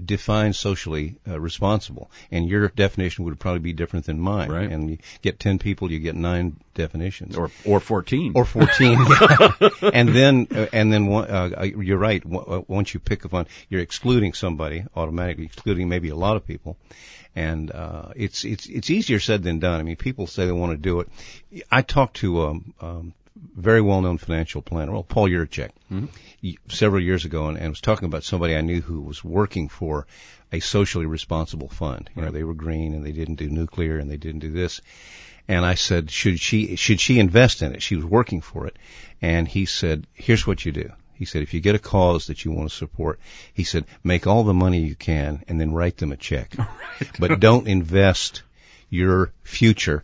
defines socially responsible, and your definition would probably be different than mine. Right. And you get 10 people, you get 9 definitions, or 14, or 14. Yeah. and then you're right. Once you pick a fund, you're excluding somebody automatically, excluding maybe a lot of people. And it's easier said than done. I mean, people say they want to do it. I talked to very well-known financial planner, Paul Yurchek, several years ago, and was talking about somebody I knew who was working for a socially responsible fund. You know, they were green and they didn't do nuclear and they didn't do this. And I said, should she invest in it? She was working for it. And he said, here's what you do. He said, if you get a cause that you want to support, he said, make all the money you can and then write them a check. Right. But don't invest your future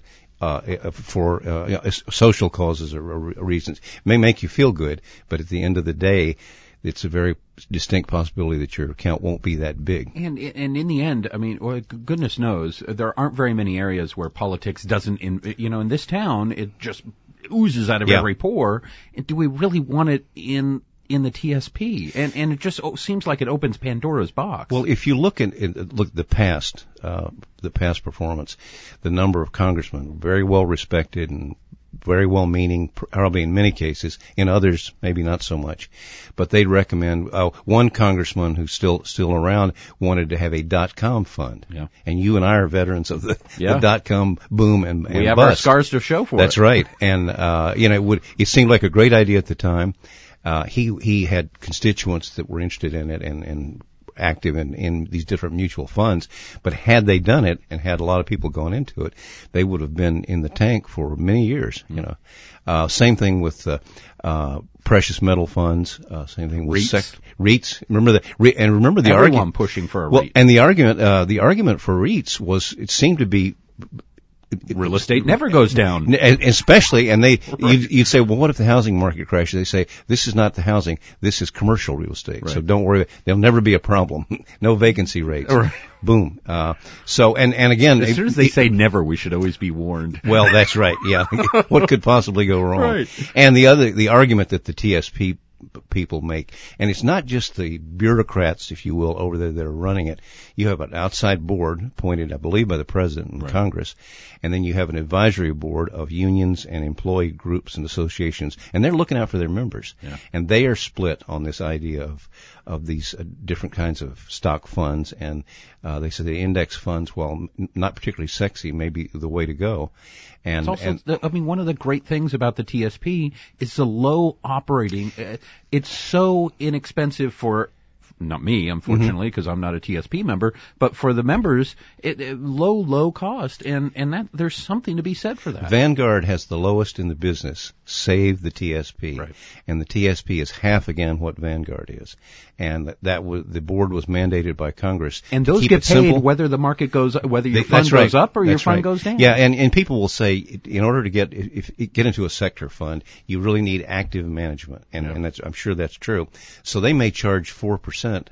for social causes or reasons. It may make you feel good, but at the end of the day, it's a very distinct possibility that your account won't be that big. And in the end, I mean, well, goodness knows, there aren't very many areas where politics doesn't, in this town, it just oozes out of every pore. And do we really want it in the TSP? And it just seems like it opens Pandora's box. Well, if you look at the past performance, the number of congressmen, very well respected and very well-meaning, probably in many cases. In others, maybe not so much. But they'd recommend, one congressman who's still around wanted to have a .com fund. Yeah. And you and I are veterans of the .com boom and we have bust. Our scars to show for That's right. And, it seemed like a great idea at the time. He had constituents that were interested in it and active in these different mutual funds, but had they done it and had a lot of people going into it, they would have been in the tank for many years. Same thing with precious metal funds. Same thing with REITs. Remember the Everyone argument pushing for a REIT. REIT. And the argument for REITs was, it seemed to be, real estate never goes down. Especially, and you'd say, well, what if the housing market crashes? They say, this is not the housing, this is commercial real estate. Right. So don't worry, there'll never be a problem. No vacancy rates. Right. Boom. And again, as soon as they say never, we should always be warned. Well, that's right. Yeah. What could possibly go wrong? Right. And the argument that the TSP people make, and it's not just the bureaucrats, if you will, over there that are running it. You have an outside board appointed, I believe, by the president and Congress, and then you have an advisory board of unions and employee groups and associations, and they're looking out for their members. Yeah. And they are split on this idea of these different kinds of stock funds, and they say the index funds, while not particularly sexy, may be the way to go. And it's also, one of the great things about the TSP is the low operating. It's so inexpensive for, not me, unfortunately, because I'm not a TSP member, but for the members, low cost, and that there's something to be said for that. Vanguard has the lowest in the business, save the TSP, right. And the TSP is half again what Vanguard is, and the board was mandated by Congress. And those get paid simple. Whether the market goes, whether your fund goes up or your fund goes down. Yeah, and people will say, in order to get into a sector fund, you really need active management, and I'm sure that's true. So they may charge 4%.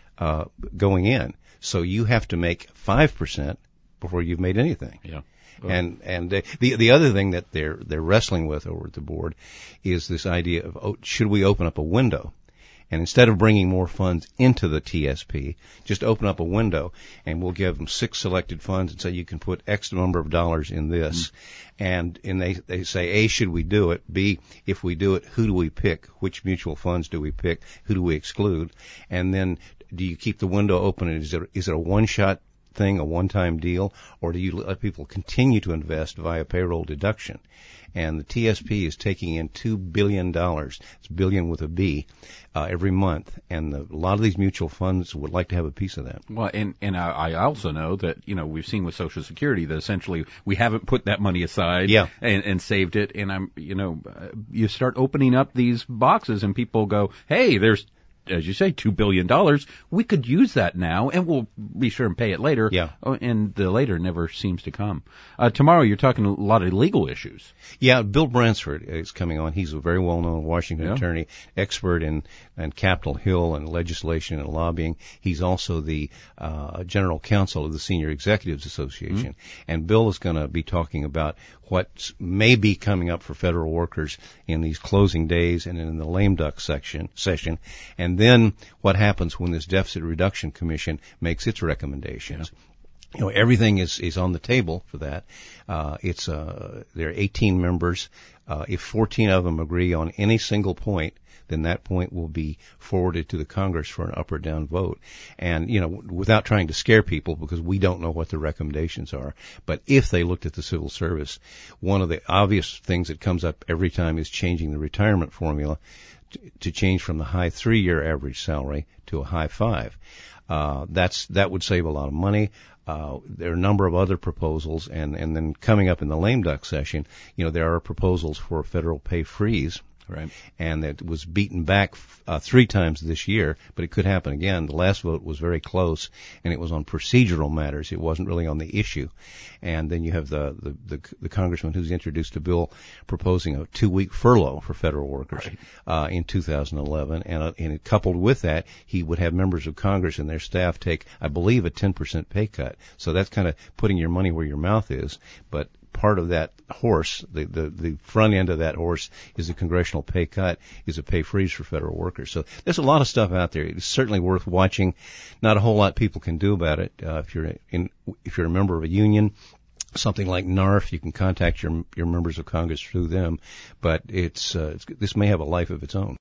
Going in, so you have to make 5% before you've made anything. Yeah. And the other thing that they're wrestling with over at the board is this idea of, should we open up a window? And instead of bringing more funds into the TSP, just open up a window and we'll give them 6 selected funds and say you can put X number of dollars in this. And they say, A, should we do it? B, if we do it, who do we pick? Which mutual funds do we pick? Who do we exclude? And then do you keep the window open? Is it a one-shot thing, a one-time deal, or do you let people continue to invest via payroll deduction? And the TSP is taking in $2 billion, it's billion with a B, every month, and a lot of these mutual funds would like to have a piece of that. Well, and I also know that, we've seen with Social Security that essentially we haven't put that money aside and saved it, and you start opening up these boxes and people go, hey, there's, as you say, $2 billion. We could use that now, and we'll be sure and pay it later. Yeah. And the later never seems to come. Tomorrow you're talking a lot of legal issues. Yeah, Bill Bransford is coming on. He's a very well-known Washington attorney, expert in Capitol Hill and legislation and lobbying. He's also the general counsel of the Senior Executives Association. And Bill is going to be talking about what may be coming up for federal workers in these closing days and in the lame duck session, and then what happens when this Deficit Reduction Commission makes its recommendations. You know, everything is on the table for that. There are 18 members. If 14 of them agree on any single point, then that point will be forwarded to the Congress for an up or down vote. And, you know, without trying to scare people, because we don't know what the recommendations are, but if they looked at the civil service, one of the obvious things that comes up every time is changing the retirement formula to change from the high 3-year average salary to a high 5. That would save a lot of money. There are a number of other proposals, and then coming up in the lame duck session, you know, there are proposals for a federal pay freeze. Right. And it was beaten back 3 times this year, but it could happen again. The last vote was very close, and it was on procedural matters. It wasn't really on the issue. And then you have the congressman who's introduced a bill proposing a 2-week furlough for federal workers in 2011, and coupled with that, he would have members of Congress and their staff take, I believe, a 10% pay cut. So that's kind of putting your money where your mouth is, but part of that horse, the front end of that horse is a congressional pay cut, is a pay freeze for federal workers. So there's a lot of stuff out there. It's certainly worth watching. Not a whole lot people can do about it. If you're a member of a union, something like NARF, you can contact your members of Congress through them. But this may have a life of its own.